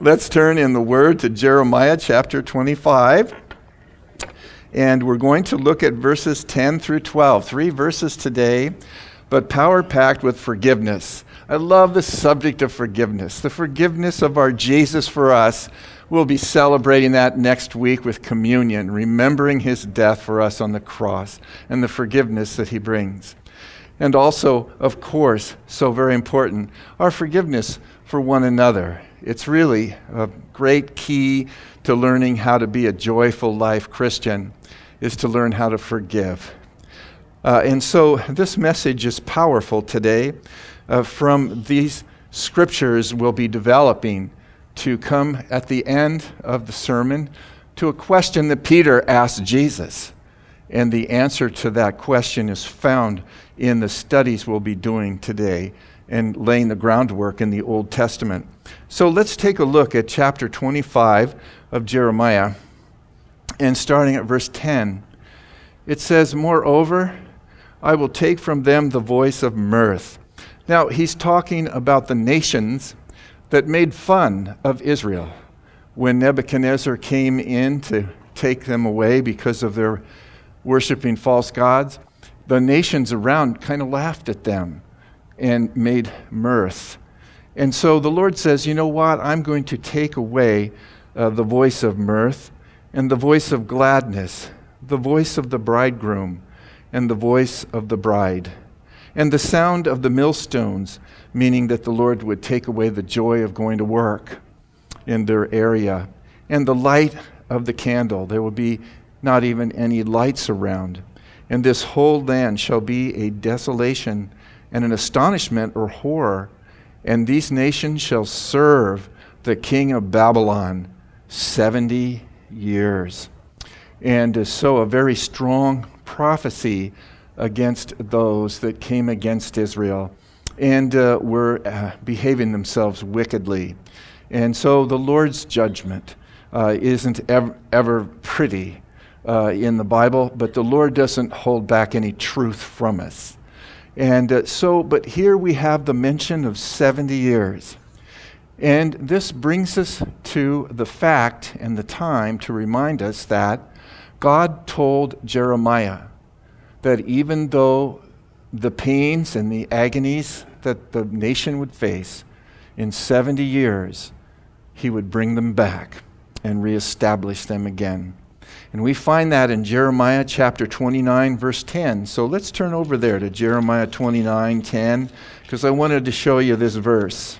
Let's turn in the Word to Jeremiah chapter 25. And we're going to look at verses 10 through 12. 3 verses today, but power-packed with forgiveness. I love the subject of forgiveness. The forgiveness of our Jesus for us. We'll be celebrating that next week with communion, remembering his death for us on the cross and the forgiveness that he brings. And also, of course, so very important, our forgiveness for one another. It's really a great key to learning how to be a joyful life Christian, is to learn how to forgive. And so this message is powerful today. From these scriptures we'll be developing to come at the end of the sermon to a question that Peter asked Jesus. And the answer to that question is found in the studies we'll be doing today and laying the groundwork in the Old Testament. So let's take a look at chapter 25 of Jeremiah, and starting at verse 10. It says, "Moreover, I will take from them the voice of mirth." Now, he's talking about the nations that made fun of Israel. When Nebuchadnezzar came in to take them away because of their worshiping false gods, the nations around kind of laughed at them and made mirth. And so the Lord says, you know what? I'm going to take away the voice of mirth and the voice of gladness, the voice of the bridegroom and the voice of the bride, and the sound of the millstones, meaning that the Lord would take away the joy of going to work in their area, and the light of the candle. There will be not even any lights around. And this whole land shall be a desolation and an astonishment or horror, and these nations shall serve the king of Babylon 70 years. And so a very strong prophecy against those that came against Israel and were behaving themselves wickedly. And so the Lord's judgment isn't ever pretty in the Bible, but the Lord doesn't hold back any truth from us. And but here we have the mention of 70 years. And this brings us to the fact and the time to remind us that God told Jeremiah that even though the pains and the agonies that the nation would face in 70 years, he would bring them back and reestablish them again. And we find that in Jeremiah chapter 29, verse 10. So let's turn over there to Jeremiah 29, 10, because I wanted to show you this verse.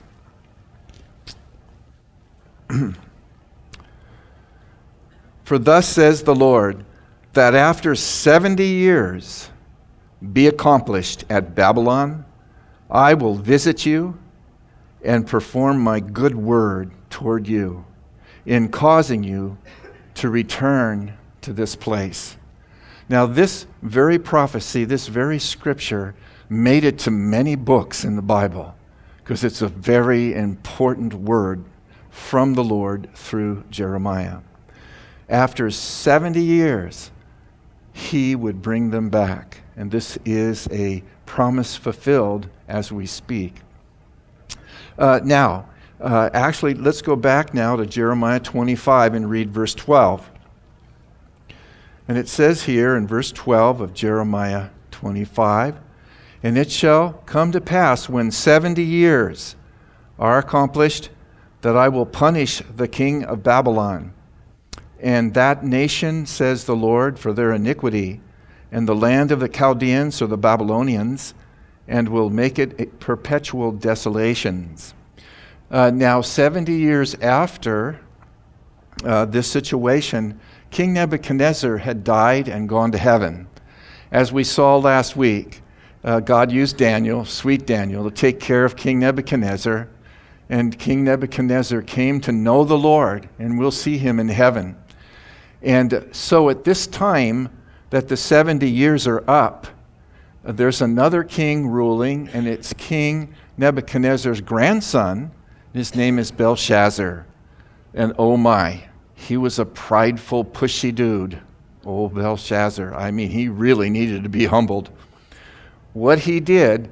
"For thus says the Lord, that after 70 years be accomplished at Babylon, I will visit you and perform my good word toward you in causing you to return to this place." Now, this very prophecy, this very scripture, made it to many books in the Bible because it's a very important word from the Lord through Jeremiah. After 70 years, he would bring them back. And this is a promise fulfilled as we speak. Actually, let's go back now to Jeremiah 25 and read verse 12. And it says here in verse 12 of Jeremiah 25, "And it shall come to pass when 70 years are accomplished that I will punish the king of Babylon, and that nation, says the Lord, for their iniquity, and the land of the Chaldeans or the Babylonians, and will make it a perpetual desolations." Now, 70 years after this situation, King Nebuchadnezzar had died and gone to heaven. As we saw last week, God used Daniel, sweet Daniel, to take care of King Nebuchadnezzar, and King Nebuchadnezzar came to know the Lord, and we'll see him in heaven. And so at this time that the 70 years are up, there's another king ruling, and it's King Nebuchadnezzar's grandson. His name is Belshazzar. And oh my, he was a prideful, pushy dude. Oh, Belshazzar. I mean, he really needed to be humbled. What he did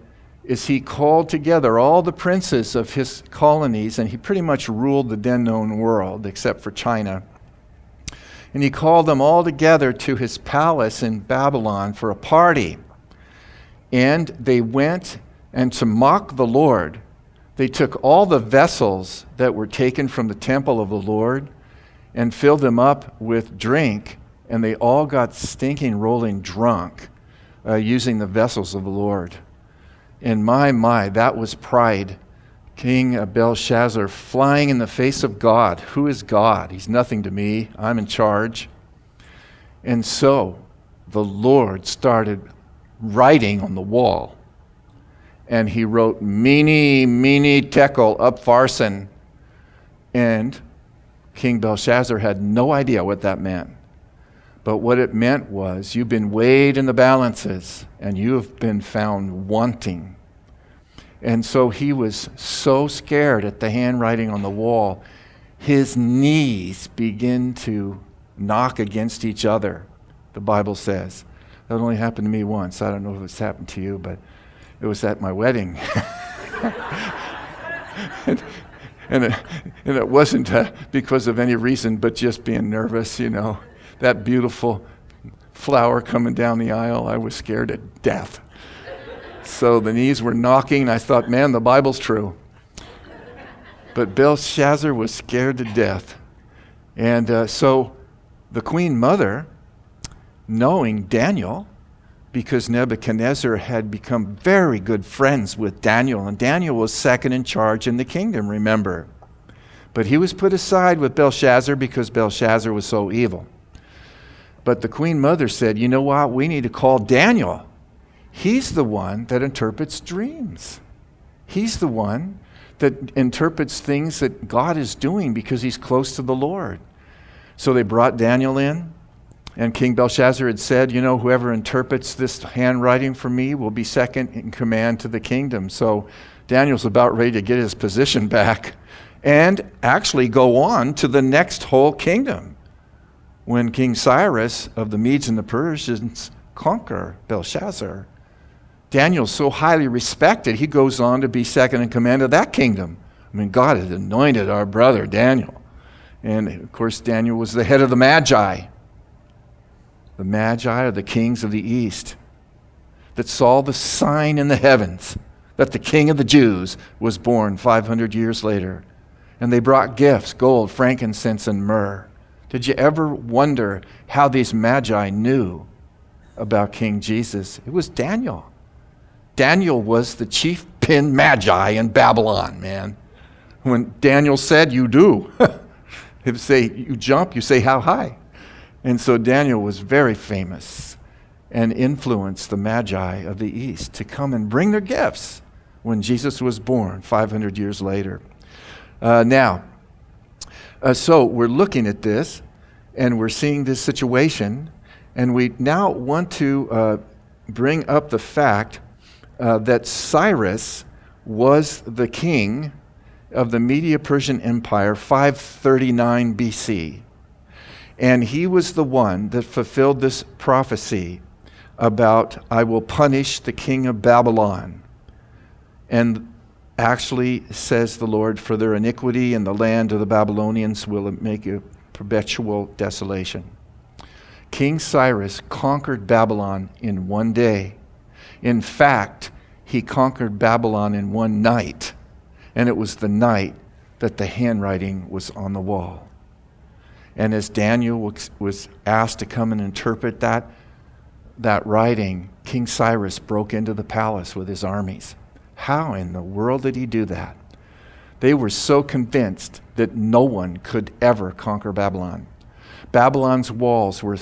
is he called together all the princes of his colonies, and he pretty much ruled the then known world except for China. And he called them all together to his palace in Babylon for a party. And they went, and to mock the Lord, they took all the vessels that were taken from the temple of the Lord and filled them up with drink, and they all got stinking, rolling drunk using the vessels of the Lord. And my, that was pride. King Belshazzar flying in the face of God. Who is God? He's nothing to me. I'm in charge. And so the Lord started writing on the wall. And he wrote, Mene, Tekel, Upharsin. And King Belshazzar had no idea what that meant. But what it meant was, you've been weighed in the balances, and you have been found wanting. And so he was so scared at the handwriting on the wall, his knees begin to knock against each other, the Bible says. That only happened to me once. I don't know if it's happened to you, but it was at my wedding. and it wasn't because of any reason, but just being nervous, you know. That beautiful flower coming down the aisle, I was scared to death. So the knees were knocking, and I thought, man, the Bible's true. But Belshazzar was scared to death. And so the queen mother, knowing Daniel, because Nebuchadnezzar had become very good friends with Daniel, and Daniel was second in charge in the kingdom, remember. But he was put aside with Belshazzar because Belshazzar was so evil. But the queen mother said, you know what, we need to call Daniel. He's the one that interprets dreams. He's the one that interprets things that God is doing because he's close to the Lord. So they brought Daniel in, and King Belshazzar had said, you know, whoever interprets this handwriting for me will be second in command to the kingdom. So Daniel's about ready to get his position back and actually go on to the next whole kingdom when King Cyrus of the Medes and the Persians conquer Belshazzar. Daniel's so highly respected, he goes on to be second in command of that kingdom. I mean, God had anointed our brother Daniel. And of course, Daniel was the head of the Magi. The Magi are the kings of the East that saw the sign in the heavens that the King of the Jews was born 500 years later. And they brought gifts, gold, frankincense, and myrrh. Did you ever wonder how these Magi knew about King Jesus? It was Daniel. Daniel was the chief pin Magi in Babylon, man. When Daniel said, you do. He'd say, you jump, you say, how high? And so Daniel was very famous and influenced the Magi of the East to come and bring their gifts when Jesus was born 500 years later. So we're looking at this, and we're seeing this situation, and we now want to bring up the fact that Cyrus was the king of the Medo-Persian Empire, 539 BC. And he was the one that fulfilled this prophecy about, I will punish the king of Babylon. And actually, says the Lord, for their iniquity in the land of the Babylonians will make a perpetual desolation. King Cyrus conquered Babylon in one day. In fact, he conquered Babylon in one night. And it was the night that the handwriting was on the wall. And as Daniel was asked to come and interpret that writing, King Cyrus broke into the palace with his armies. How in the world did he do that? They were so convinced that no one could ever conquer Babylon. Babylon's walls were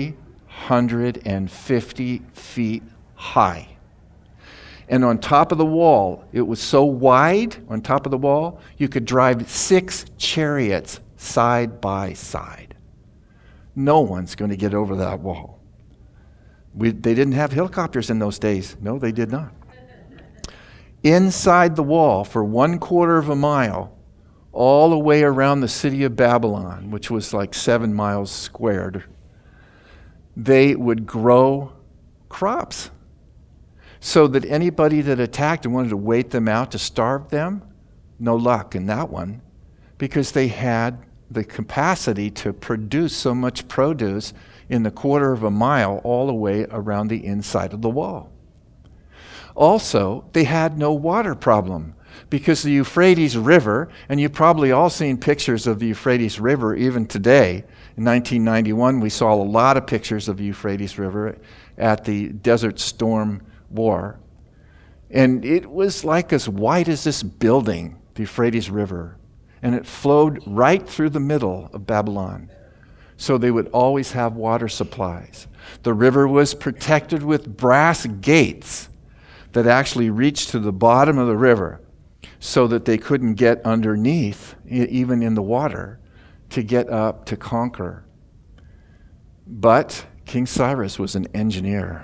350 feet high. And on top of the wall, it was so wide, on top of the wall, you could drive 6 chariots side by side. No one's going to get over that wall. They didn't have helicopters in those days. No, they did not. Inside the wall, for 1/4 of a mile, all the way around the city of Babylon, which was like 7 miles squared, they would grow crops. so that anybody that attacked and wanted to wait them out to starve them, no luck in that one, because they had the capacity to produce so much produce in the quarter of a mile all the way around the inside of the wall. Also, they had no water problem because the Euphrates River, and you've probably all seen pictures of the Euphrates River even today. In 1991, we saw a lot of pictures of the Euphrates River at the Desert Storm War. And it was like as wide as this building, the Euphrates River. And it flowed right through the middle of Babylon. So they would always have water supplies. The river was protected with brass gates that actually reached to the bottom of the river so that they couldn't get underneath, even in the water, to get up to conquer. But King Cyrus was an engineer,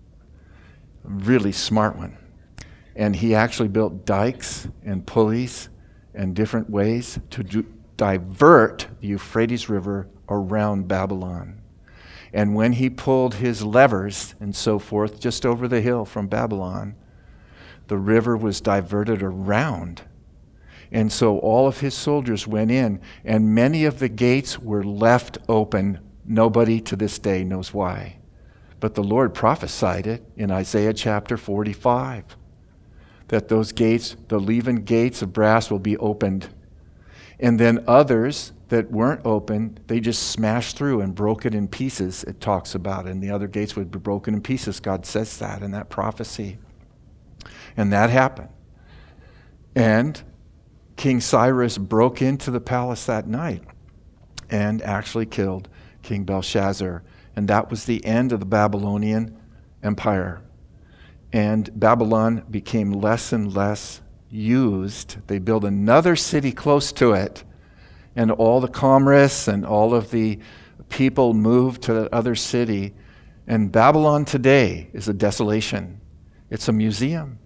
a really smart one. And he actually built dikes and pulleys and different ways to divert the Euphrates River around Babylon. And when he pulled his levers and so forth just over the hill from Babylon, the river was diverted around. And so all of his soldiers went in, and many of the gates were left open. Nobody to this day knows why. But the Lord prophesied it in Isaiah chapter 45, that those gates, the leaven gates of brass, will be opened. And then others that weren't open, they just smashed through and broke it in pieces, it talks about. And the other gates would be broken in pieces. God says that in that prophecy. And that happened. And King Cyrus broke into the palace that night and actually killed King Belshazzar. And that was the end of the Babylonian Empire. And Babylon became less and less used. They built another city close to it, and all the commerce and all of the people moved to that other city. And Babylon today is a desolation. It's a museum.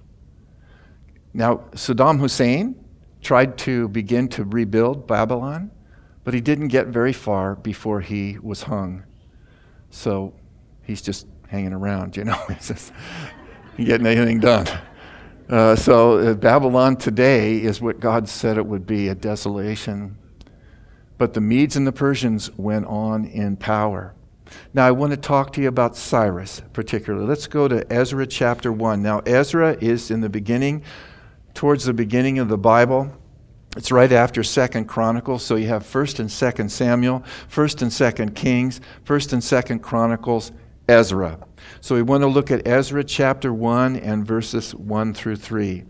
Now, Saddam Hussein tried to begin to rebuild Babylon, but he didn't get very far before he was hung. So he's just hanging around, he's just getting anything done. So Babylon today is what God said it would be, a desolation. But the Medes and the Persians went on in power. Now I want to talk to you about Cyrus particularly. Let's go to Ezra chapter 1. Now Ezra is in the beginning, towards the beginning of the Bible. It's right after 2nd Chronicles, so you have 1st and 2nd Samuel, 1st and 2nd Kings, 1st and 2nd Chronicles, Ezra. So we want to look at Ezra chapter 1 and verses 1 through 3.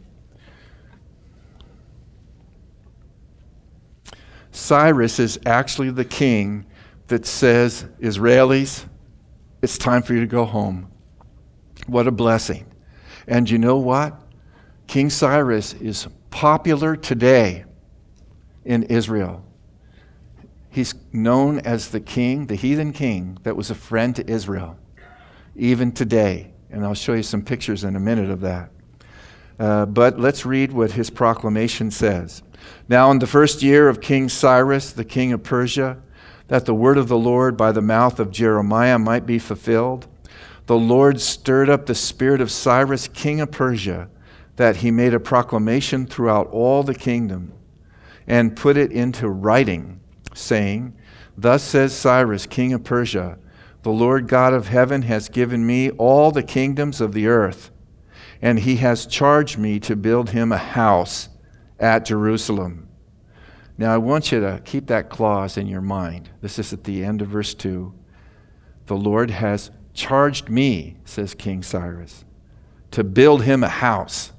Cyrus is actually the king that says, Israelis, it's time for you to go home. What a blessing. And you know what? King Cyrus is popular today in Israel. He's known as the king, the heathen king that was a friend to Israel, even today. And I'll show you some pictures in a minute of that. But let's read what his proclamation says. Now in the first year of King Cyrus, the king of Persia, that the word of the Lord by the mouth of Jeremiah might be fulfilled, the Lord stirred up the spirit of Cyrus, king of Persia, that he made a proclamation throughout all the kingdom and put it into writing, saying, Thus says Cyrus, king of Persia, the Lord God of heaven has given me all the kingdoms of the earth, and he has charged me to build him a house at Jerusalem. Now I want you to keep that clause in your mind. This is at the end of verse 2. The Lord has charged me, says King Cyrus, to build him a house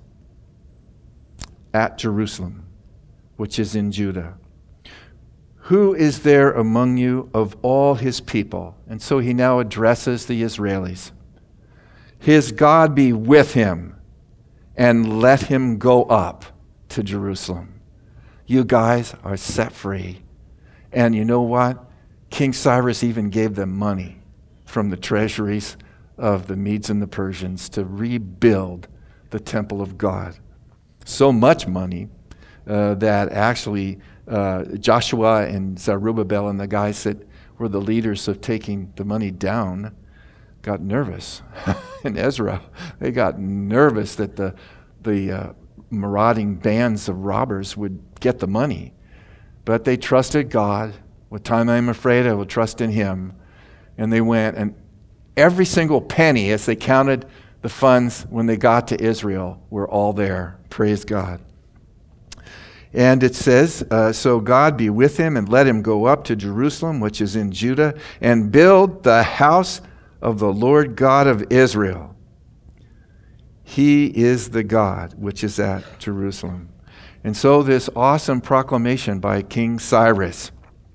at Jerusalem, which is in Judah. Who is there among you of all his people? And so he now addresses the Israelis. His God be with him, and let him go up to Jerusalem. You guys are set free. And you know what? King Cyrus even gave them money from the treasuries of the Medes and the Persians to rebuild the temple of God. So much money that actually Joshua and Zerubbabel and the guys that were the leaders of taking the money down, got nervous. And Ezra, they got nervous that the marauding bands of robbers would get the money. But they trusted God. What time I am afraid, I will trust in him. And they went, and every single penny, as they counted the funds when they got to Israel, were all there. Praise God. And it says, so God be with him, and let him go up to Jerusalem, which is in Judah, and build the house of the Lord God of Israel. He is the God which is at Jerusalem. And so this awesome proclamation by King Cyrus.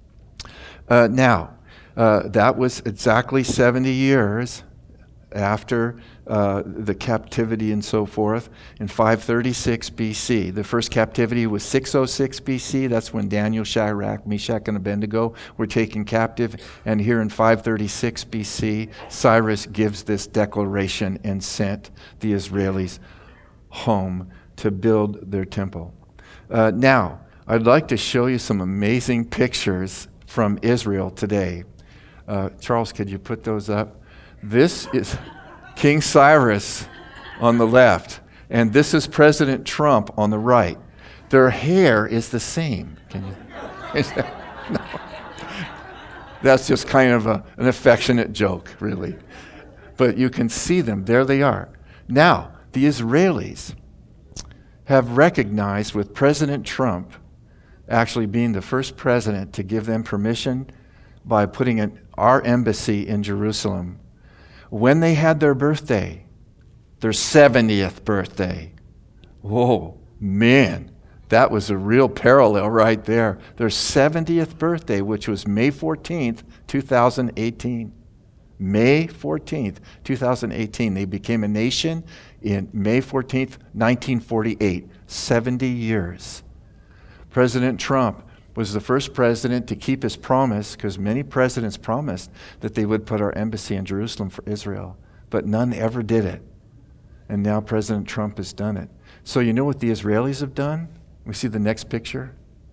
That was exactly 70 years after the captivity and so forth in 536 BC. The first captivity was 606 BC. That's when Daniel, Shadrach, Meshach, and Abednego were taken captive. And here in 536 BC, Cyrus gives this declaration and sent the Israelis home to build their temple. Now, I'd like to show you some amazing pictures from Israel today. Charles, could you put those up? This is King Cyrus on the left, and this is President Trump on the right. Their hair is the same. Can you? No. That's just kind of an affectionate joke, really. But you can see them. There they are. Now, the Israelis have recognized, with President Trump actually being the first president to give them permission by putting our embassy in Jerusalem, when they had their birthday, their 70th birthday. Whoa, man, that was a real parallel right there. Their 70th birthday, which was May 14th, 2018. May 14th, 2018. They became a nation in May 14th, 1948. 70 years. President Trump was the first president to keep his promise, because many presidents promised that they would put our embassy in Jerusalem for Israel, but none ever did it. And now President Trump has done it. So you know what the Israelis have done? We see the next picture.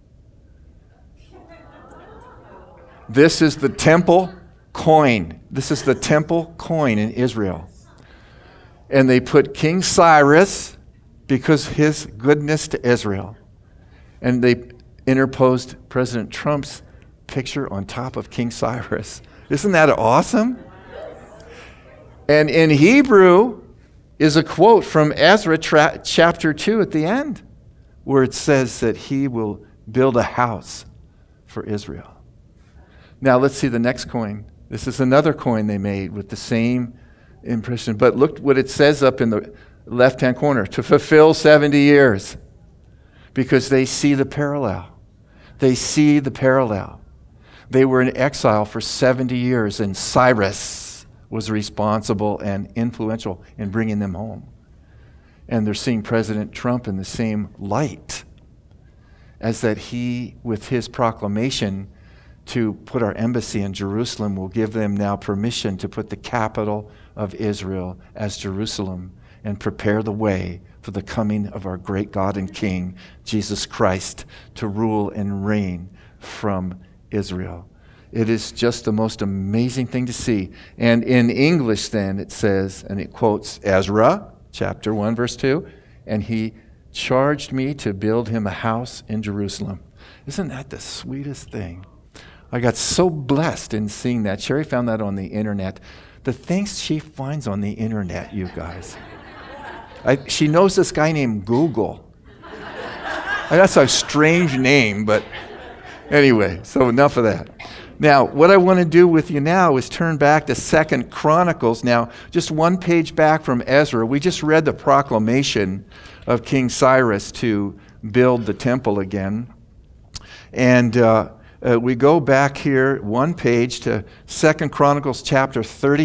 This is the temple coin. This is the temple coin in Israel. And they put King Cyrus, because his goodness to Israel, and they interposed President Trump's picture on top of King Cyrus. Isn't that awesome? And in Hebrew is a quote from Ezra chapter 2 at the end, where it says that he will build a house for Israel. Now let's see the next coin. This is another coin they made with the same impression. But look what it says up in the left-hand corner, to fulfill 70 years. Because they see the parallel. They see the parallel. They were in exile for 70 years, and Cyrus was responsible and influential in bringing them home. And they're seeing President Trump in the same light, as that he, with his proclamation to put our embassy in Jerusalem, will give them now permission to put the capital of Israel as Jerusalem and prepare the way for the coming of our great God and King, Jesus Christ, to rule and reign from Israel. It is just the most amazing thing to see. And in English then it says, and it quotes Ezra, chapter 1, verse 2, and he charged me to build him a house in Jerusalem. Isn't that the sweetest thing? I got so blessed in seeing that. Sherry found that on the internet. The things she finds on the internet, you guys. She knows this guy named Google. That's a strange name, but anyway, so enough of that. Now, what I want to do with you now is turn back to 2 Chronicles. Now, just one page back from Ezra, we just read the proclamation of King Cyrus to build the temple again. And we go back here one page to 2 Chronicles chapter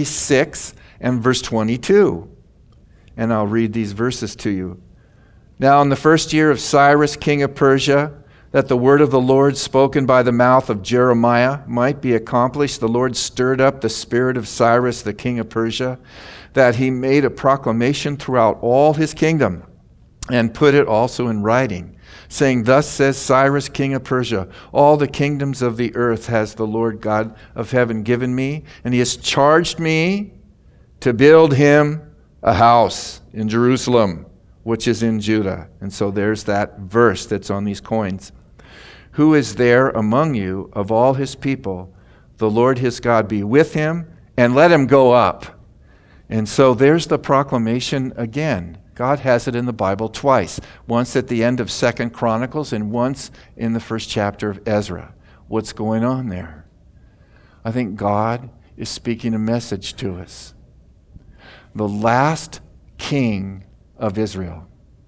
36 and verse 22. And I'll read these verses to you. Now in the first year of Cyrus, king of Persia, that the word of the Lord spoken by the mouth of Jeremiah might be accomplished, the Lord stirred up the spirit of Cyrus, the king of Persia, that he made a proclamation throughout all his kingdom, and put it also in writing, saying, Thus says Cyrus, king of Persia, all the kingdoms of the earth has the Lord God of heaven given me, and he has charged me to build him a house in Jerusalem, which is in Judah. And so there's that verse that's on these coins. Who is there among you of all his people? The Lord his God be with him, and let him go up. And so there's the proclamation again. God has it in the Bible twice. Once at the end of 2 Chronicles and once in the first chapter of Ezra. What's going on there? I think God is speaking a message to us. The last king of Israel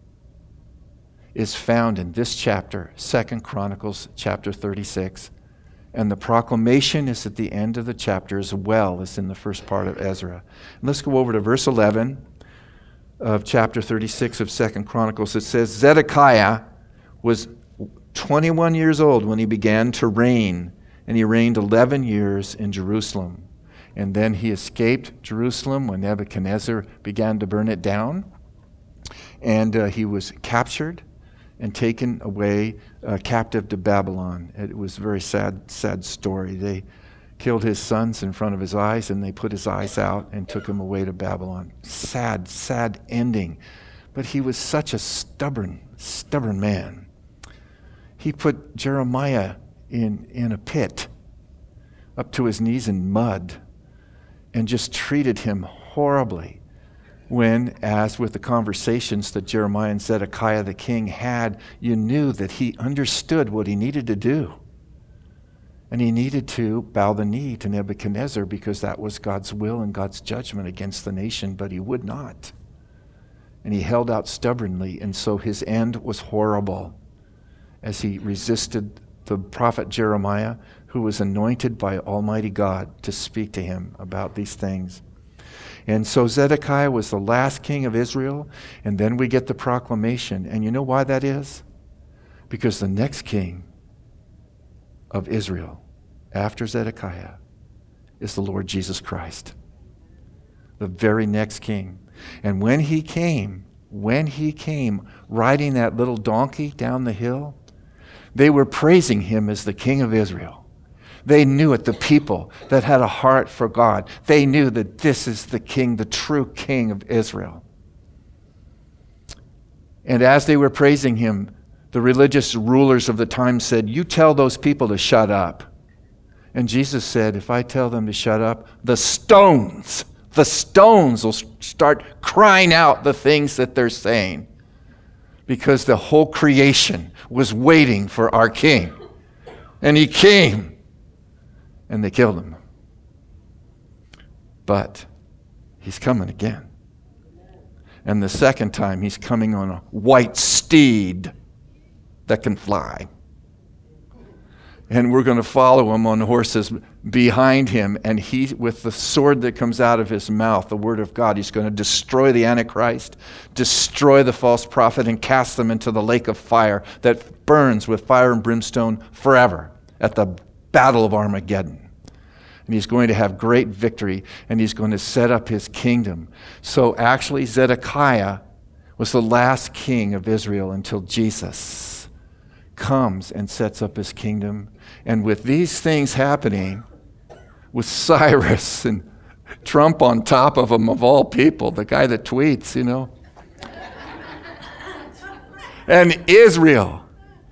is found in this chapter, 2 Chronicles chapter 36. And the proclamation is at the end of the chapter as well as in the first part of Ezra. And let's go over to verse 11 of chapter 36 of 2 Chronicles. It says, Zedekiah was 21 years old when he began to reign, and he reigned 11 years in Jerusalem. And then he escaped Jerusalem when Nebuchadnezzar began to burn it down. And he was captured and taken away captive to Babylon. It was a very sad story. They killed his sons in front of his eyes, and they put his eyes out and took him away to Babylon. Sad ending. But he was such a stubborn man. He put Jeremiah in a pit up to his knees in mud and just treated him horribly. When, as with the conversations that Jeremiah and Zedekiah the king had, you knew that he understood what he needed to do. And he needed to bow the knee to Nebuchadnezzar because that was God's will and God's judgment against the nation, but he would not. And he held out stubbornly, and so his end was horrible as he resisted the prophet Jeremiah, who was anointed by Almighty God to speak to him about these things. And so Zedekiah was the last king of Israel, and then we get the proclamation. And you know why that is? Because the next king of Israel, after Zedekiah, is the Lord Jesus Christ. The very next king. And when he came riding that little donkey down the hill, they were praising him as the king of Israel. They knew it, the people that had a heart for God. They knew that this is the king, the true king of Israel. And as they were praising him, the religious rulers of the time said, you tell those people to shut up. And Jesus said, if I tell them to shut up, the stones will start crying out the things that they're saying. Because the whole creation was waiting for our king. And he came. And they killed him. But he's coming again. And the second time, he's coming on a white steed that can fly. And we're going to follow him on horses behind him. And he, with the sword that comes out of his mouth, the word of God, he's going to destroy the Antichrist, destroy the false prophet, and cast them into the lake of fire that burns with fire and brimstone forever at the Battle of Armageddon. And he's going to have great victory, and he's going to set up his kingdom. So actually, Zedekiah was the last king of Israel until Jesus comes and sets up his kingdom. And with these things happening, with Cyrus and Trump on top of him, of all people, the guy that tweets, and Israel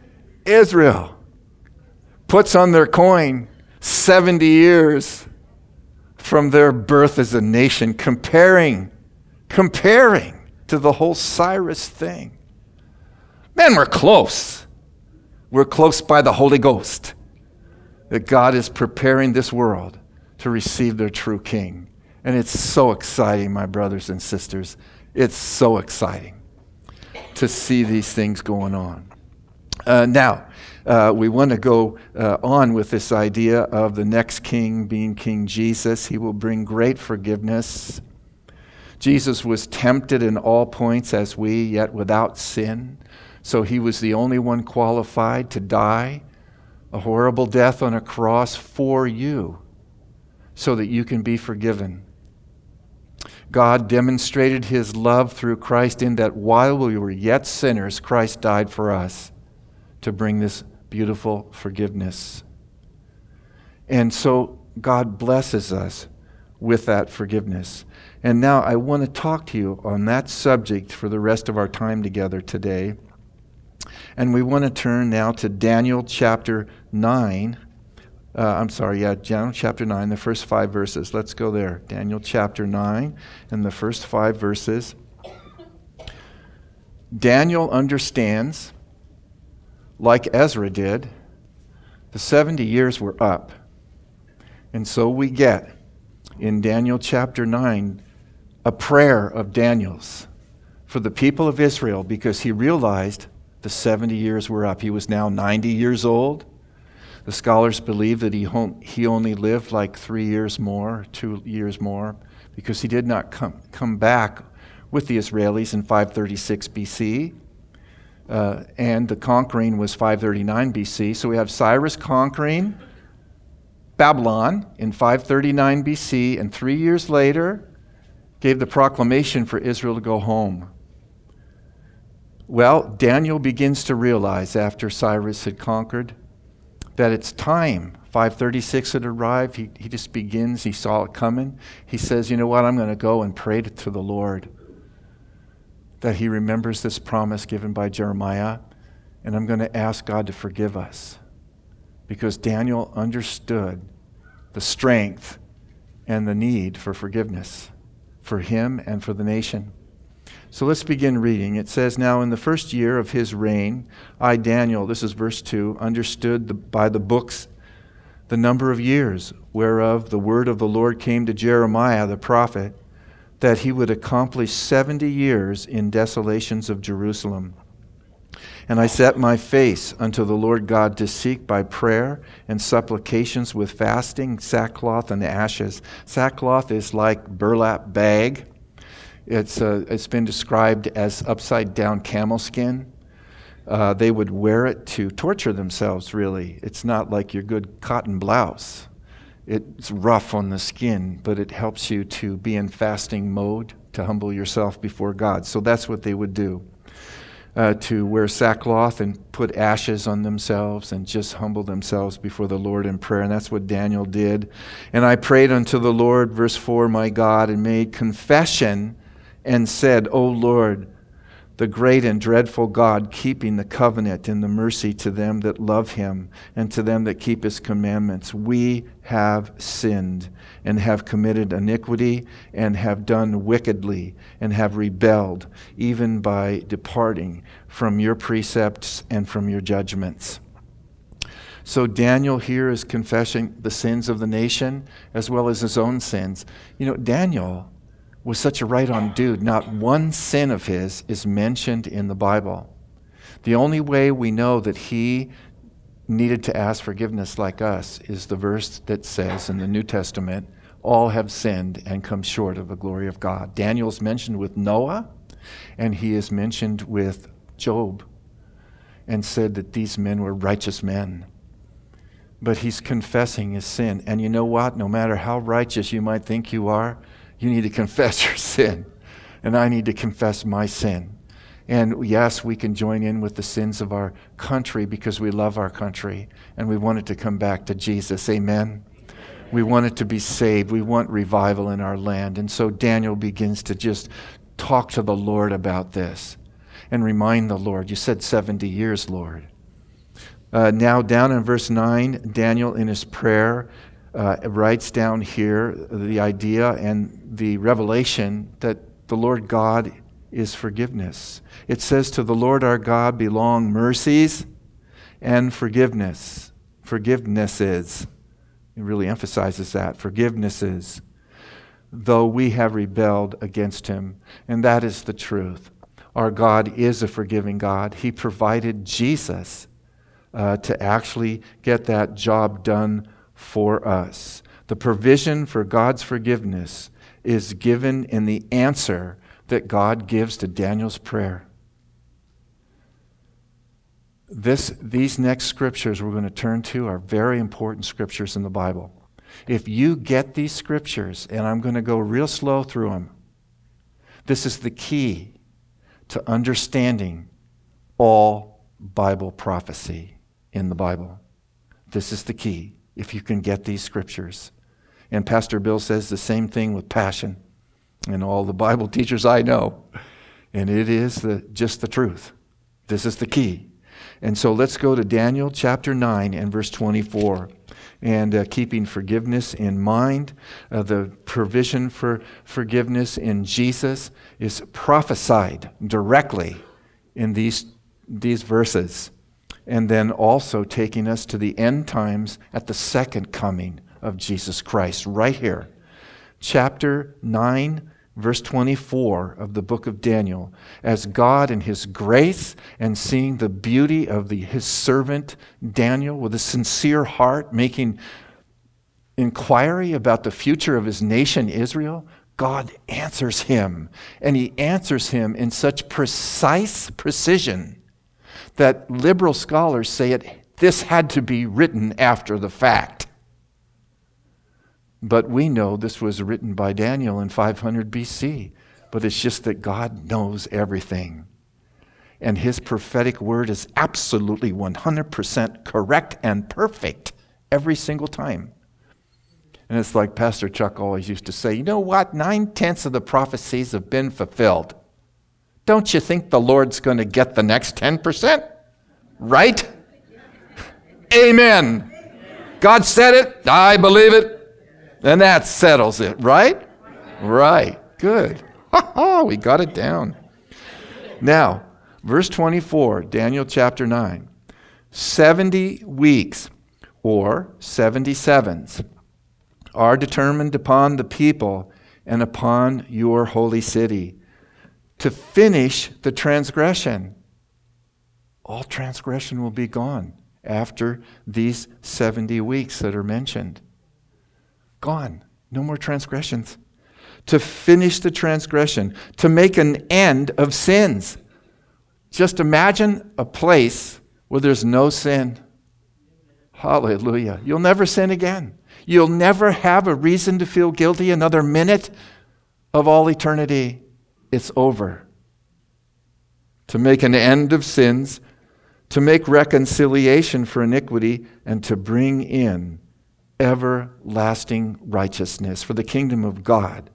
puts on their coin 70 years from their birth as a nation, comparing to the whole Cyrus thing. Man, we're close. We're close by the Holy Ghost. That God is preparing this world to receive their true king. And it's so exciting, my brothers and sisters. It's so exciting to see these things going on. Now, we want to go on with this idea of the next king being King Jesus. He will bring great forgiveness. Jesus was tempted in all points as we, yet without sin. So he was the only one qualified to die a horrible death on a cross for you so that you can be forgiven. God demonstrated his love through Christ in that while we were yet sinners, Christ died for us to bring this beautiful forgiveness. And so God blesses us with that forgiveness. And now I want to talk to you on that subject for the rest of our time together today. And we want to turn now to Daniel chapter 9. Daniel chapter 9, the first 5 verses. Let's go there. Daniel chapter 9 and the first 5 verses. Daniel understands, like Ezra did, the 70 years were up. And so we get in Daniel chapter 9 a prayer of Daniel's for the people of Israel, because he realized the 70 years were up. He was now 90 years old. The scholars believe that he only lived like 3 years more, 2 years more, because he did not come back with the Israelis in 536 BC. And the conquering was 539 BC. So we have Cyrus conquering Babylon in 539 BC, and 3 years later gave the proclamation for Israel to go home. Well, Daniel begins to realize after Cyrus had conquered that it's time. 536 had arrived. He just begins. He saw it coming. He says, you know what? I'm going to go and pray to the Lord that he remembers this promise given by Jeremiah, and I'm going to ask God to forgive us, because Daniel understood the strength and the need for forgiveness for him and for the nation. So let's begin reading. It says, now in the first year of his reign, I, Daniel, this is verse 2, understood by the books the number of years whereof the word of the Lord came to Jeremiah the prophet, that he would accomplish 70 years in desolations of Jerusalem. And I set my face unto the Lord God to seek by prayer and supplications with fasting, sackcloth, and ashes. Sackcloth is like burlap bag. It's been described as upside down camel skin. They would wear it to torture themselves, really. It's not like your good cotton blouse. It's rough on the skin, but it helps you to be in fasting mode, to humble yourself before God. So that's what they would do, to wear sackcloth and put ashes on themselves and just humble themselves before the Lord in prayer. And that's what Daniel did. And I prayed unto the Lord, verse 4, my God, and made confession and said, O Lord, the great and dreadful God, keeping the covenant and the mercy to them that love him and to them that keep his commandments. We have sinned and have committed iniquity and have done wickedly and have rebelled, even by departing from your precepts and from your judgments. So Daniel here is confessing the sins of the nation as well as his own sins. You know, Daniel was such a right-on dude. Not one sin of his is mentioned in the Bible. The only way we know that he needed to ask forgiveness like us is the verse that says in the New Testament, all have sinned and come short of the glory of God. Daniel's mentioned with Noah, and he is mentioned with Job, and said that these men were righteous men. But he's confessing his sin. And you know what? No matter how righteous you might think you are, you need to confess your sin, and I need to confess my sin. And yes, we can join in with the sins of our country because we love our country, and we want it to come back to Jesus. Amen? We want it to be saved. We want revival in our land. And so Daniel begins to just talk to the Lord about this and remind the Lord, you said 70 years, Lord. Now down in verse 9, Daniel in his prayer writes down here the idea and the revelation that the Lord God is forgiveness. It says, to the Lord our God belong mercies and forgiveness. Forgivenesses. It really emphasizes that. Forgivenesses. Though we have rebelled against him. And that is the truth. Our God is a forgiving God. He provided Jesus to actually get that job done for us. The provision for God's forgiveness is given in the answer that God gives to Daniel's prayer. These next scriptures we're going to turn to are very important scriptures in the Bible. If you get these scriptures, and I'm going to go real slow through them, this is the key to understanding all Bible prophecy in the Bible. This is the key. If you can get these scriptures, And Pastor Bill says the same thing with passion. And all the Bible teachers I know. And it is just the truth. This is the key. And so let's go to Daniel chapter 9 and verse 24. And keeping forgiveness in mind, the provision for forgiveness in Jesus is prophesied directly in these verses. And then also taking us to the end times at the second coming of Jesus Christ, right here. Chapter 9, verse 24 of the book of Daniel. As God in His grace and seeing the beauty of His servant Daniel with a sincere heart making inquiry about the future of His nation Israel, God answers him. And He answers him in such precise precision that liberal scholars say this had to be written after the fact. But we know this was written by Daniel in 500 BC. But it's just that God knows everything. And His prophetic word is absolutely 100% correct and perfect every single time. And it's like Pastor Chuck always used to say, you know what? 9/10 of the prophecies have been fulfilled. Don't you think the Lord's going to get the next 10%? Right? Amen. God said it. I believe it. And that settles it, right? Right. Good. We got it down. Now, verse 24, Daniel chapter 9. 70 weeks or 77s are determined upon the people and upon your holy city to finish the transgression. All transgression will be gone after these 70 weeks that are mentioned. Gone. No more transgressions. To finish the transgression, to make an end of sins. Just imagine a place where there's no sin. Hallelujah. You'll never sin again. You'll never have a reason to feel guilty another minute of all eternity. It's over. To make an end of sins, to make reconciliation for iniquity, and to bring in everlasting righteousness for the kingdom of God.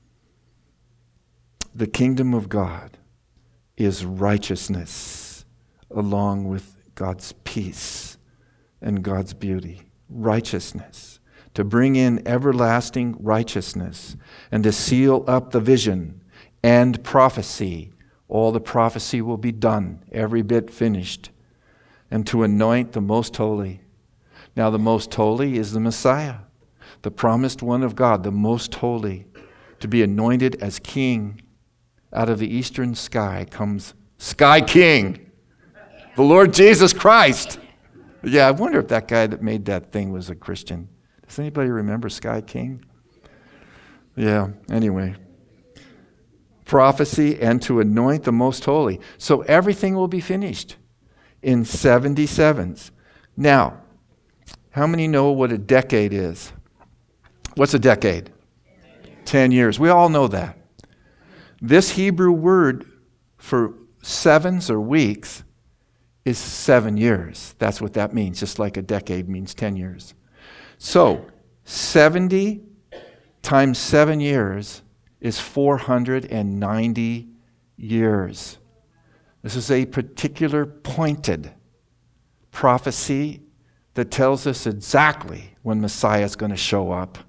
The kingdom of God is righteousness along with God's peace and God's beauty. Righteousness. To bring in everlasting righteousness and to seal up the vision and prophecy. All the prophecy will be done, every bit finished. And to anoint the most holy. Now the most holy is the Messiah, the promised one of God, the most holy. To be anointed as king. Out of the eastern sky comes Sky King, the Lord Jesus Christ. Yeah, I wonder if that guy that made that thing was a Christian. Does anybody remember Sky King? Yeah, anyway. Prophecy and to anoint the most holy. So everything will be finished in 77s. Now, how many know what a decade is? What's a decade? 10 years. We all know that. This Hebrew word for sevens or weeks is 7 years. That's what that means, just like a decade means 10 years. So, 70 times 7 years is 490 years. This is a particular pointed prophecy that tells us exactly when Messiah is going to show up.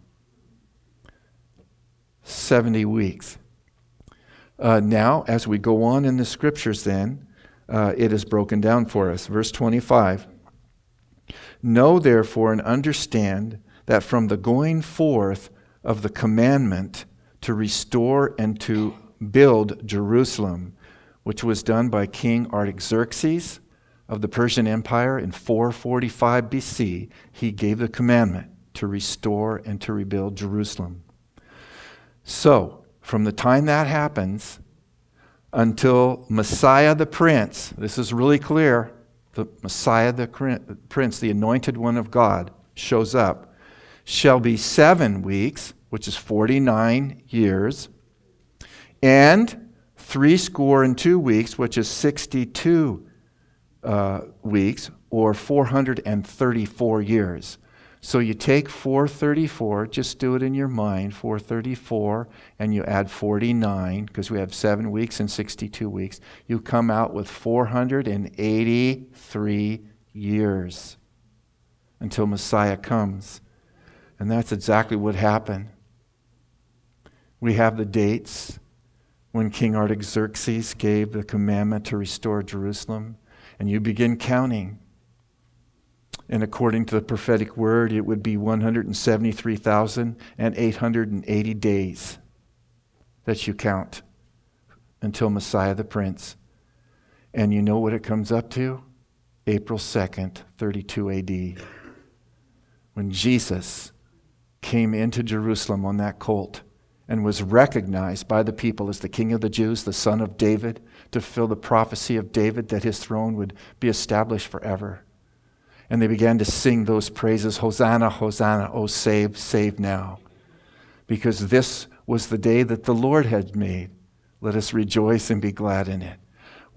70 weeks. Now, as we go on in the scriptures then, it is broken down for us. Verse 25. Know therefore and understand that from the going forth of the commandment to restore and to build Jerusalem, which was done by King Artaxerxes of the Persian Empire in 445 BC, he gave the commandment to restore and to rebuild Jerusalem. So, from the time that happens until Messiah the Prince, this is really clear, the Messiah the Prince, the anointed one of God, shows up, shall be 7 weeks, which is 49 years, and 62 weeks, which is 62 weeks, or 434 years. So you take 434, just do it in your mind, 434, and you add 49, because we have 7 weeks and 62 weeks. You come out with 483 years until Messiah comes. And that's exactly what happened. We have the dates when King Artaxerxes gave the commandment to restore Jerusalem, and you begin counting. And according to the prophetic word, it would be 173,880 days that you count until Messiah the Prince. And you know what it comes up to? April 2nd, 32 AD. When Jesus came into Jerusalem on that colt and was recognized by the people as the King of the Jews, the Son of David, to fulfill the prophecy of David that his throne would be established forever. And they began to sing those praises, Hosanna, Hosanna, oh save, save now. Because this was the day that the Lord had made. Let us rejoice and be glad in it.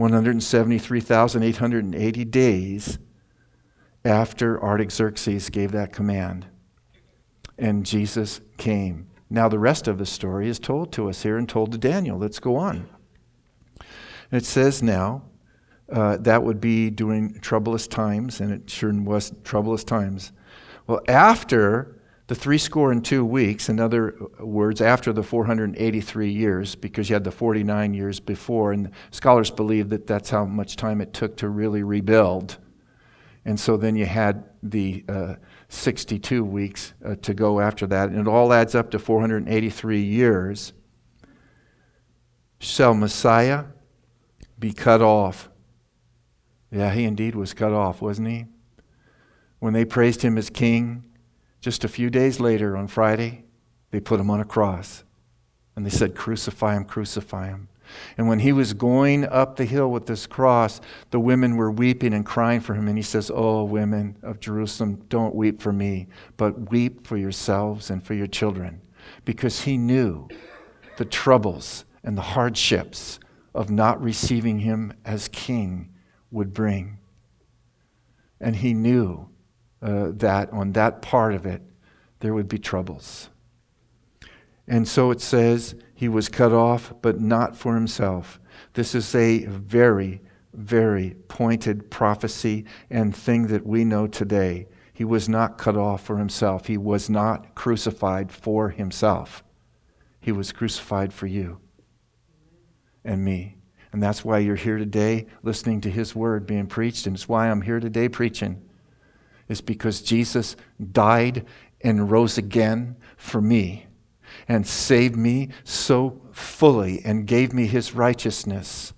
173,880 days after Artaxerxes gave that command. And Jesus came. Now the rest of the story is told to us here and told to Daniel. Let's go on. It says now, that would be during troublous times, and it sure was troublous times. Well, after the 62 weeks, in other words, after the 483 years, because you had the 49 years before, and scholars believe that that's how much time it took to really rebuild. And so then you had the 62 weeks to go after that, and it all adds up to 483 years. Shall Messiah be cut off? Yeah, he indeed was cut off, wasn't he? When they praised him as king, just a few days later on Friday, they put him on a cross. And they said, crucify him, crucify him. And when he was going up the hill with this cross, the women were weeping and crying for him. And he says, oh, women of Jerusalem, don't weep for me, but weep for yourselves and for your children. Because he knew the troubles and the hardships of not receiving him as king would bring. And he knew that on that part of it, there would be troubles. And so it says he was cut off, but not for himself. This is a very, very pointed prophecy and thing that we know today. He was not cut off for himself. He was not crucified for himself. He was crucified for you and me. And that's why you're here today listening to his word being preached. And it's why I'm here today preaching. It's because Jesus died and rose again for me and saved me so fully and gave me his righteousness.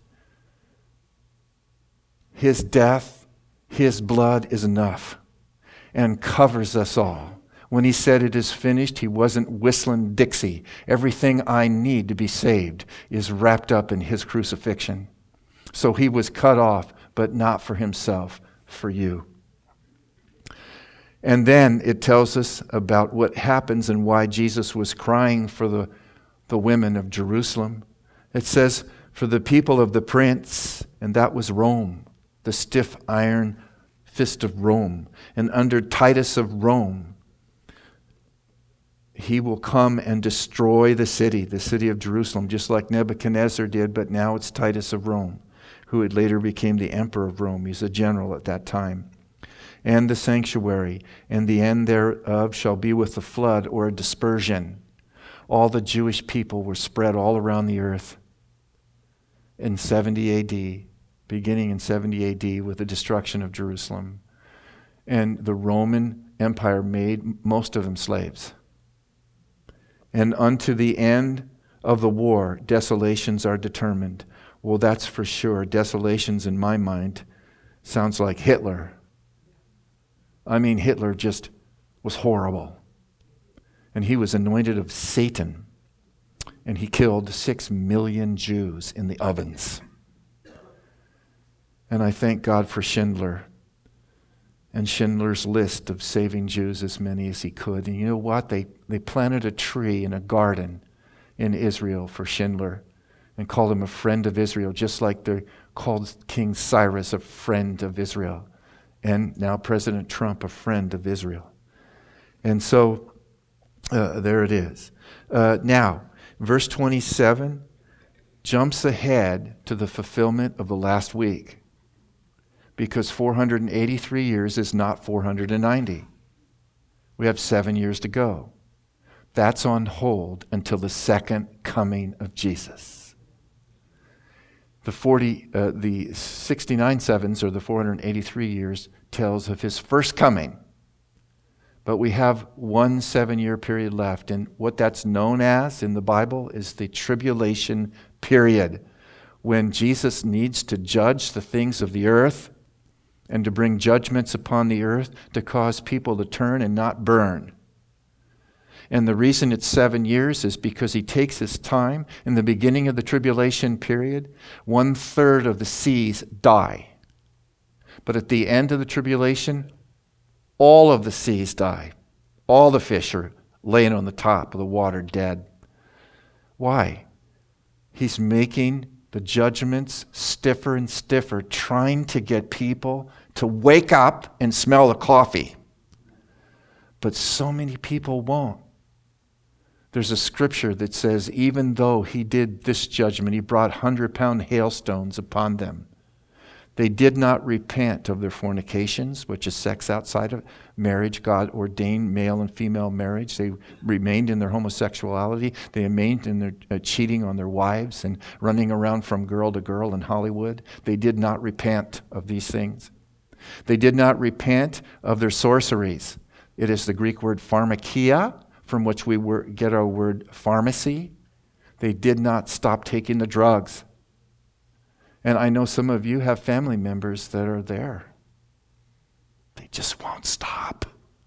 His death, his blood is enough and covers us all. When he said it is finished, he wasn't whistling Dixie. Everything I need to be saved is wrapped up in his crucifixion. So he was cut off, but not for himself, for you. And then it tells us about what happens and why Jesus was crying for the women of Jerusalem. It says, for the people of the prince, and that was Rome, the stiff iron fist of Rome, and under Titus of Rome, he will come and destroy the city of Jerusalem, just like Nebuchadnezzar did, but now it's Titus of Rome, who had later became the emperor of Rome. He's a general at that time. And the sanctuary, and the end thereof shall be with a flood or a dispersion. All the Jewish people were spread all around the earth in 70 AD, beginning in 70 AD with the destruction of Jerusalem. And the Roman Empire made most of them slaves. And unto the end of the war, desolations are determined. Well, that's for sure. Desolations, in my mind, sounds like Hitler. I mean, Hitler just was horrible. And he was anointed of Satan. And he killed 6 million Jews in the ovens. And I thank God for Schindler and Schindler's list of saving Jews, as many as he could. And you know what? They planted a tree in a garden in Israel for Schindler and called him a friend of Israel, just like they called King Cyrus a friend of Israel. And now President Trump a friend of Israel. And so there it is. Now, verse 27 jumps ahead to the fulfillment of the last week, because 483 years is not 490. We have 7 years to go. That's on hold until the second coming of Jesus. The 69 sevens, or the 483 years, tells of his first coming. But we have 1 7-year period left, and what that's known as in the Bible is the tribulation period, when Jesus needs to judge the things of the earth and to bring judgments upon the earth to cause people to turn and not burn. And the reason it's 7 years is because he takes his time. In the beginning of the tribulation period, 1/3 of the seas die. But at the end of the tribulation, all of the seas die. All the fish are laying on the top of the water dead. Why? He's making the judgments stiffer and stiffer, trying to get people to wake up and smell the coffee. But so many people won't. There's a scripture that says, even though he did this judgment, he brought 100-pound hailstones upon them. They did not repent of their fornications, which is sex outside of marriage. God ordained male and female marriage. They remained in their homosexuality. They remained in their cheating on their wives and running around from girl to girl in Hollywood. They did not repent of these things. They did not repent of their sorceries. It is the Greek word pharmakia, from which we get our word pharmacy. They did not stop taking the drugs. And I know some of you have family members that are there. They just won't stop.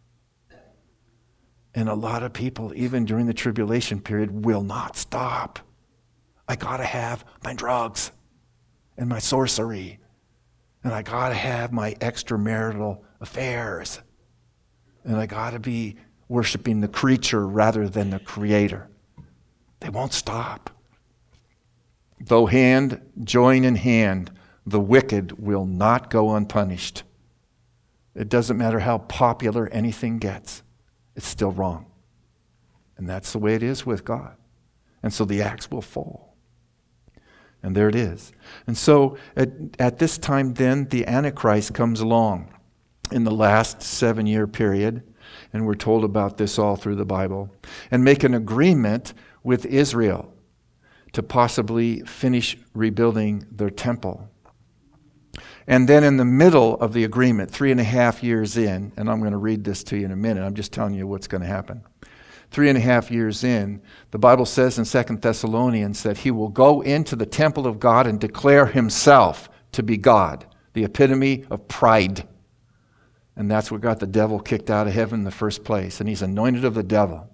And a lot of people, even during the tribulation period, will not stop. I got to have my drugs and my sorcery. And I got to have my extramarital affairs. And I got to be worshiping the creature rather than the creator. They won't stop. Though hand join in hand, the wicked will not go unpunished. It doesn't matter how popular anything gets. It's still wrong. And that's the way it is with God. And so the axe will fall. And there it is. And so at this time then, the Antichrist comes along in the last 7-year period. And we're told about this all through the Bible. And make an agreement with Israel to possibly finish rebuilding their temple. And then in the middle of the agreement, 3.5 years in, and I'm going to read this to you in a minute, I'm just telling you what's going to happen. 3.5 years in, the Bible says in 2 Thessalonians that he will go into the temple of God and declare himself to be God, the epitome of pride. And that's what got the devil kicked out of heaven in the first place. And he's anointed of the devil.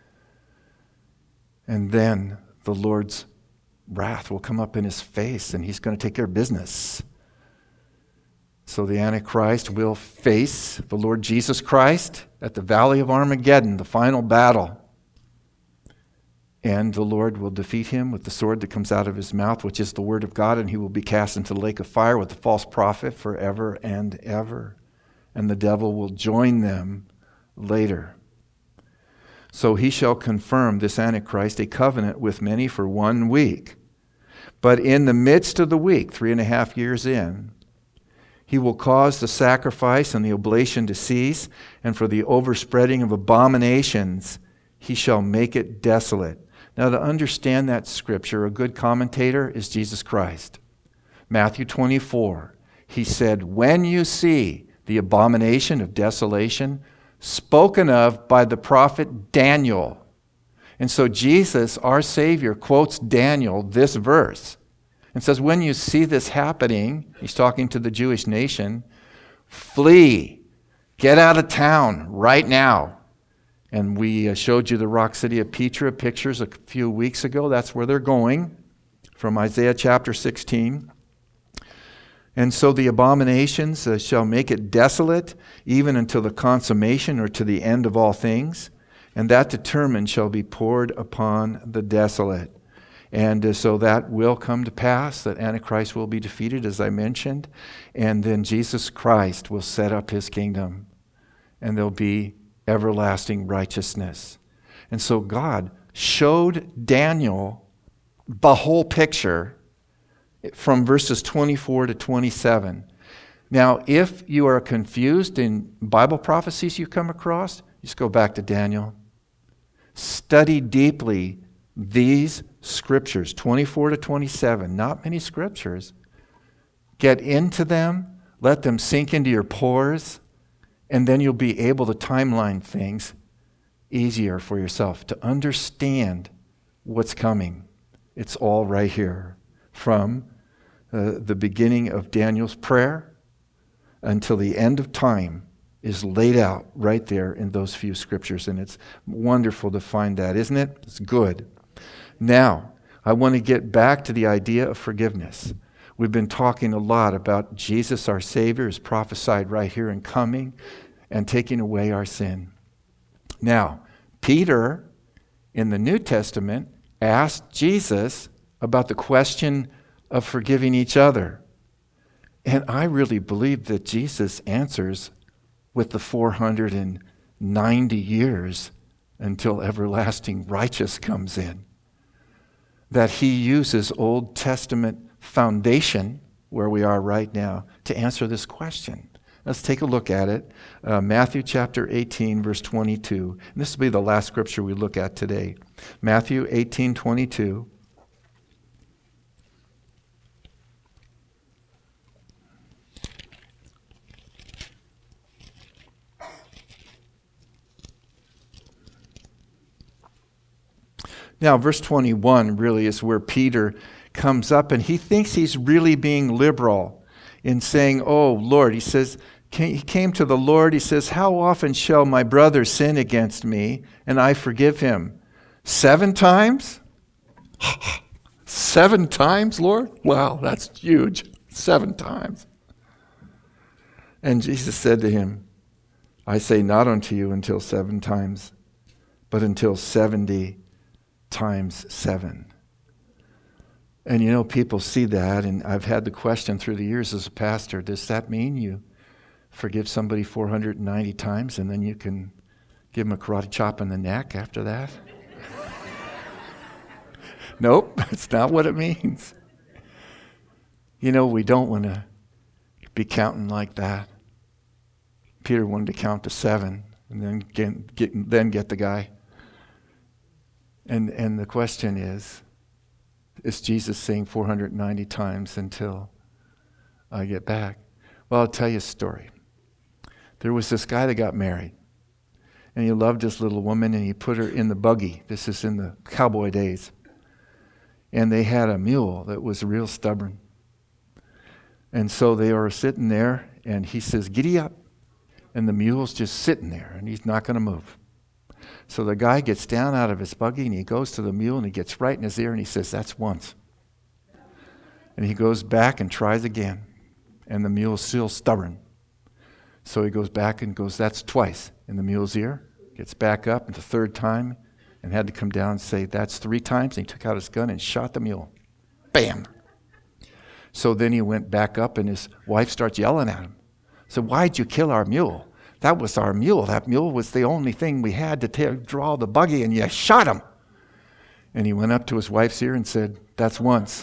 And then the Lord's wrath will come up in his face, and he's going to take care of business. So the Antichrist will face the Lord Jesus Christ at the Valley of Armageddon, the final battle. And the Lord will defeat him with the sword that comes out of his mouth, which is the word of God, and he will be cast into the lake of fire with the false prophet forever and ever. And the devil will join them later. So he shall confirm, this Antichrist, a covenant with many for 1 week. But in the midst of the week, 3.5 years in, he will cause the sacrifice and the oblation to cease, and for the overspreading of abominations, he shall make it desolate. Now, to understand that scripture, a good commentator is Jesus Christ. Matthew 24, he said, when you see the abomination of desolation spoken of by the prophet Daniel. And so Jesus, our Savior, quotes Daniel, this verse, and says, when you see this happening, he's talking to the Jewish nation, flee, get out of town right now. And we showed you the rock city of Petra pictures a few weeks ago. That's where they're going, from Isaiah chapter 16. And so the abominations shall make it desolate, even until the consummation or to the end of all things. And that determined shall be poured upon the desolate. And so that will come to pass, that Antichrist will be defeated, as I mentioned. And then Jesus Christ will set up his kingdom. And there'll be everlasting righteousness. And so God showed Daniel the whole picture from verses 24 to 27. Now, if you are confused in Bible prophecies you come across, just go back to Daniel. Study deeply these scriptures, 24 to 27. Not many scriptures. Get into them. Let them sink into your pores. And then you'll be able to timeline things easier for yourself to understand what's coming. It's all right here from the beginning of Daniel's prayer until the end of time is laid out right there in those few scriptures. And it's wonderful to find that, isn't it? It's good. Now, I want to get back to the idea of forgiveness. We've been talking a lot about Jesus, our Savior, is prophesied right here and coming and taking away our sin. Now, Peter, in the New Testament, asked Jesus about the question of forgiving each other. And I really believe that Jesus answers with the 490 years until everlasting righteous comes in. That he uses Old Testament foundation, where we are right now, to answer this question. Let's take a look at it. Matthew chapter 18, verse 22. And this will be the last scripture we look at today. Matthew 18, 22. Now, verse 21 really is where Peter comes up, and he thinks he's really being liberal in saying, oh, Lord, he says, he came to the Lord, he says, how often shall my brother sin against me, and I forgive him? 7 times? 7 times, Lord? Wow, that's huge. 7 times. And Jesus said to him, I say not unto you until 7 times, but until 70 times 7. And you know, people see that, and I've had the question through the years as a pastor, does that mean you forgive somebody 490 times and then you can give them a karate chop in the neck after that? Nope, that's not what it means. You know, we don't want to be counting like that. Peter wanted to count to 7 and then get the guy. And the question is Jesus saying 490 times until I get back? Well, I'll tell you a story. There was this guy that got married, and he loved this little woman, and he put her in the buggy. This is in the cowboy days. And they had a mule that was real stubborn. And so they were sitting there, and he says, giddy up. And the mule's just sitting there, and he's not going to move. So the guy gets down out of his buggy, and he goes to the mule, and he gets right in his ear, and he says, that's once. And he goes back and tries again, and the mule's still stubborn. So he goes back and goes, that's twice, in the mule's ear. Gets back up, and the 3rd time, and had to come down and say, that's 3 times. And he took out his gun and shot the mule. Bam! So then he went back up, and his wife starts yelling at him. So why'd you kill our mule? That was our mule. That mule was the only thing we had to draw the buggy, and you shot him. And he went up to his wife's ear and said, that's once.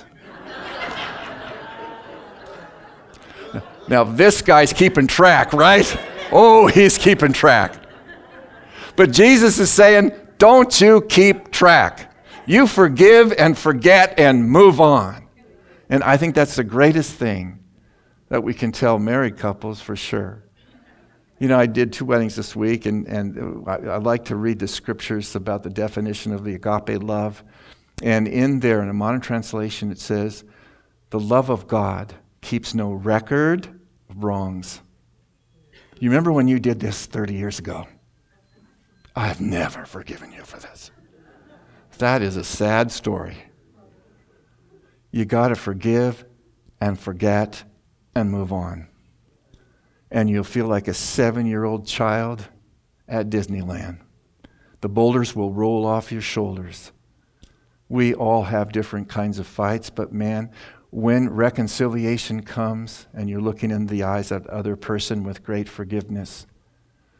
Now this guy's keeping track, right? Oh, he's keeping track. But Jesus is saying, don't you keep track. You forgive and forget and move on. And I think that's the greatest thing that we can tell married couples for sure. You know, I did 2 weddings this week, and I like to read the scriptures about the definition of the agape love. And in there, in a modern translation, it says, the love of God keeps no record of wrongs. You remember when you did this 30 years ago? I've never forgiven you for this. That is a sad story. You got to forgive and forget and move on. And you'll feel like a 7-year-old child at Disneyland. The boulders will roll off your shoulders. We all have different kinds of fights, but man, when reconciliation comes and you're looking in the eyes of the other person with great forgiveness,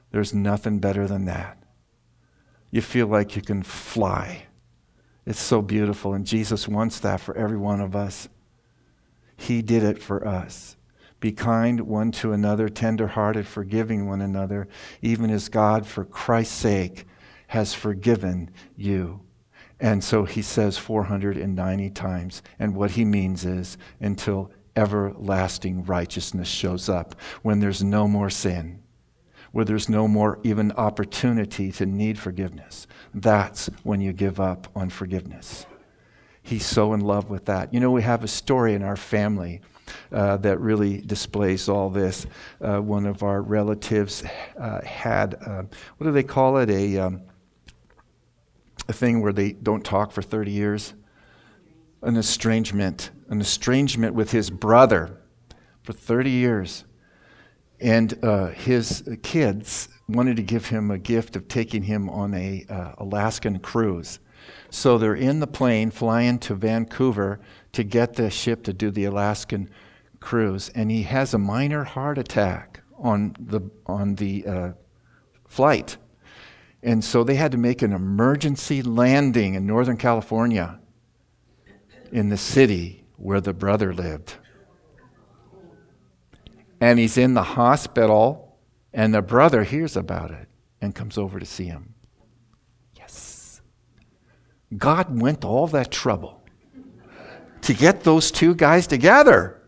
There's nothing better than that. You feel like you can fly. It's so beautiful, and Jesus wants that for every one of us. He did it for us. Be kind one to another, tender-hearted, forgiving one another, even as God, for Christ's sake, has forgiven you. And so he says 490 times. And what he means is until everlasting righteousness shows up, when there's no more sin, where there's no more even opportunity to need forgiveness. That's when you give up on forgiveness. He's so in love with that. You know, we have a story in our family that really displays all this. One of our relatives had, what do they call it? A thing where they don't talk for 30 years. An estrangement with his brother for 30 years. And his kids wanted to give him a gift of taking him on a Alaskan cruise. So they're in the plane flying to Vancouver to get the ship to do the Alaskan cruise, and he has a minor heart attack on the flight. And so they had to make an emergency landing in Northern California in the city where the brother lived. And he's in the hospital, and the brother hears about it and comes over to see him. Yes. God went to all that trouble to get those two guys together.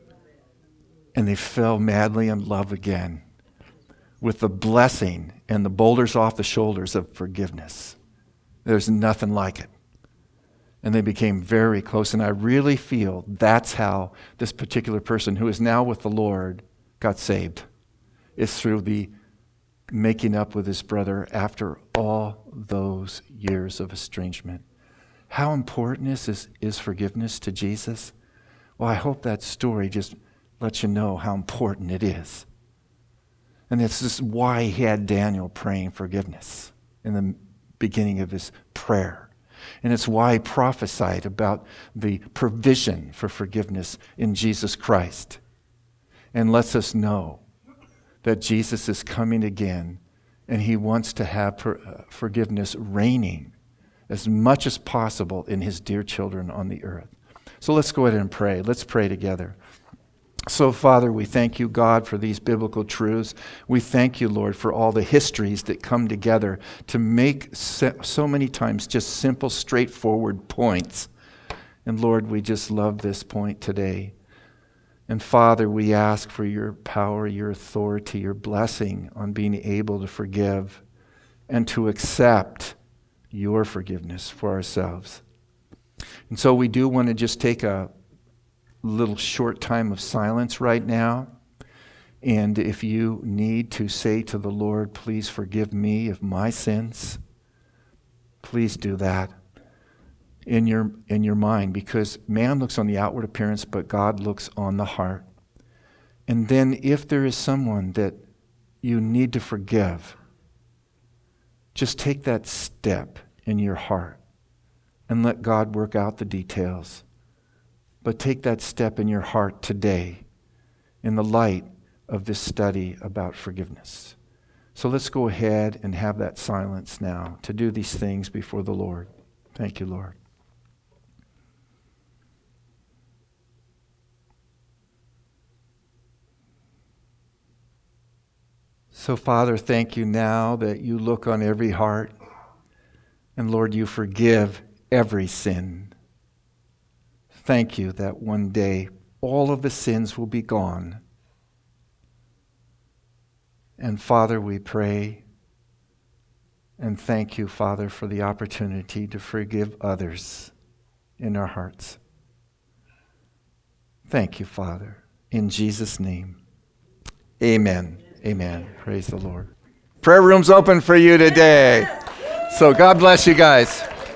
And they fell madly in love again with the blessing and the boulders off the shoulders of forgiveness. There's nothing like it. And they became very close. And I really feel that's how this particular person who is now with the Lord got saved. It's through the making up with his brother after all those years of estrangement. How important is forgiveness to Jesus? Well, I hope that story just lets you know how important it is. And this is why he had Daniel praying forgiveness in the beginning of his prayer. And it's why he prophesied about the provision for forgiveness in Jesus Christ. And lets us know that Jesus is coming again, and he wants to have forgiveness reigning as much as possible in his dear children on the earth. So let's go ahead and pray. Let's pray together. So, Father, we thank you, God, for these biblical truths. We thank you, Lord, for all the histories that come together to make so many times just simple, straightforward points. And, Lord, we just love this point today. And, Father, we ask for your power, your authority, your blessing on being able to forgive and to accept your forgiveness for ourselves. And so we do want to just take a little short time of silence right now. And if you need to say to the Lord, please forgive me of my sins, please do that in your mind, because man looks on the outward appearance, but God looks on the heart. And then if there is someone that you need to forgive, just take that step in your heart and let God work out the details. But take that step in your heart today in the light of this study about forgiveness. So let's go ahead and have that silence now to do these things before the Lord. Thank you, Lord. So, Father, thank you now that you look on every heart. And, Lord, you forgive every sin. Thank you that one day all of the sins will be gone. And Father, we pray and thank you, Father, for the opportunity to forgive others in our hearts. Thank you, Father. In Jesus' name, amen. Amen. Praise the Lord. Prayer room's open for you today. So God bless you guys.